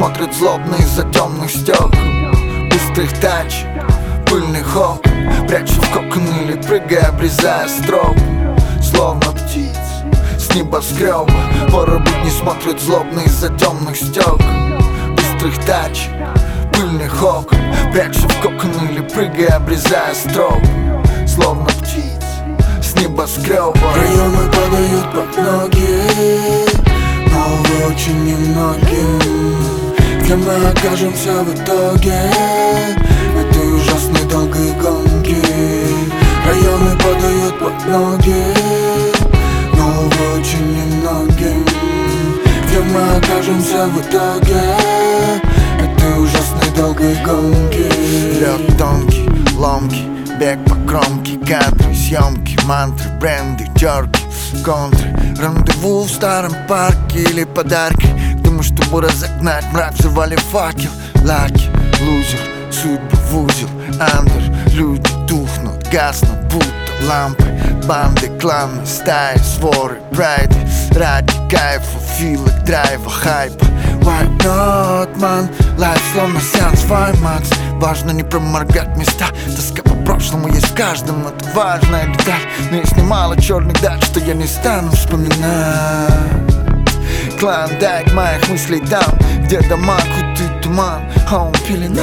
смотрят злобно из-за темных стекол, быстрых тач, пыльных окон. Прячу в кокон или прыгая, обрезая строп, словно птиц с небоскреба. Порой будни смотрят злобно из-за темных стекол, быстрых тач, пыльных окон. Прячу в кокон или прыгая, обрезая строп, словно птиц с небоскреба. Районы падают под ноги, но увы, очень немногим. Где мы окажемся в итоге этой ужасной долгой гонки? Районы падают под ноги, но увы, очень немногим. Где мы окажемся в итоге этой ужасной долгой гонки? Лед тонкий, ломкий, бег по кромке, кадры, съемки, мантры, бренды, терки, контры, рандеву в старом парке или подарки. Думаю, чтобы разогнать мрак, взорвали факел. Лаки, лузер, судьбы в узел, андер. Люди тухнут, гаснут, будто лампы. Банды, кланы, стаи, своры, прайды. Ради кайфа, филок, драйва, хайпа. Why not, man? Life словно сеанс Ваймакс. Важно не проморгать места. Тоска по прошлому есть в каждом, это важная деталь. Но есть немало черных дач, что я не стану вспоминать. Клондайк моих мыслей там, где дома, куты, туман, а он пелена.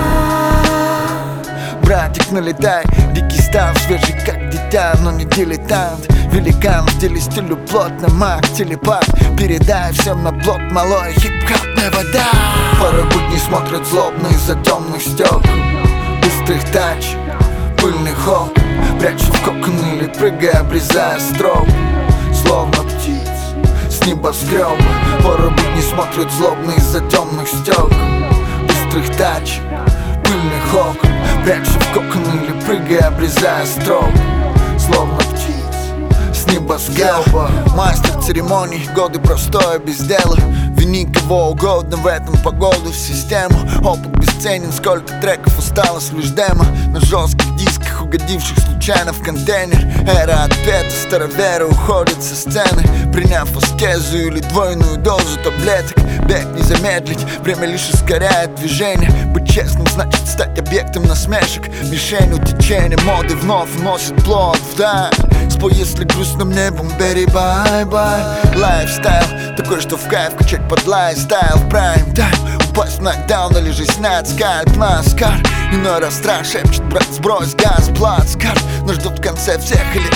Братик, налетай, дикий став, свежий как дитя, но не дилетант. Великан в деле стилю плотно, маг, телепат. Передай всем на блок, малой, хип-хопная вода. Порой будни смотрят злобно из-за темных стекол, быстрых тач, пыльных окон. Прячу в кокон или прыгая, обрезая строп, словно птиц с небоскреба. Порой будни смотрят злобно из-за темных стекол, быстрых тач, пыльных окон. Прячу в кокон или прыгая, обрезая строп, словно птиц с небоскреба. Мастер церемоний, годы простое без дела. Вини кого угодно в этом погоду в систему. Опыт бесценен, сколько треков осталось лишь демо. На жестких дисках, угодивших случайно в контейнер. Эра отпета, староверы уходят со сцены, приняв аскезу или двойную дозу таблеток. Бег не замедлить, время лишь ускоряет движение. Быть честным значит стать объектом насмешек. Мишенью течения моды вновь уносит плод вдаль. Спой, если грустным небом, бери бай-бай. Лайфстайл такой, что в кайф качать под лайфстайл. Прайм тайм, упасть в нокдаун или же снять скальп на скар. Иной раз страх шепчет, брат, сбрось газ, плацкарт. Но ждут в конце всех или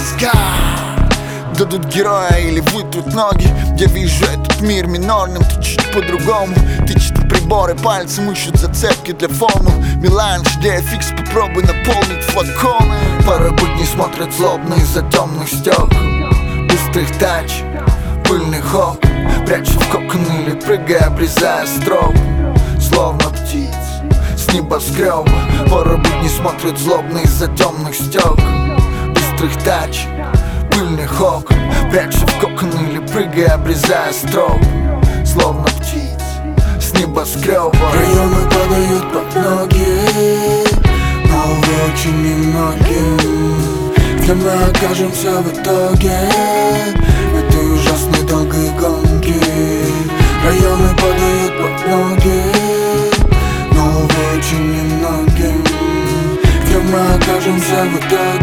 Асгард. Дадут героя или вытрут ноги. Я вижу этот мир минорным, ты чуть по-другому. Тычут приборы, пальцем ищут зацепки для формул. Меланж, идея фикс, попробуй наполнить флаконы. Порой будни смотрят злобно из-за темных стекол, быстрых тач, пыльных окон. Прячу в кокон или прыгая, обрезая строп, словно птиц с небоскреба. Порой будни смотрят злобно из-за темных стекол, быстрых тач, пыльных окон. Прячу в кокон или прыгая, обрезая строп, словно птиц с небоскреба. Районы падают под ноги, но увы, очень немногим. Где мы окажемся в итоге этой ужасной долгой гонки? Районы падают под ноги, но увы, очень немногим. Где мы окажемся в итоге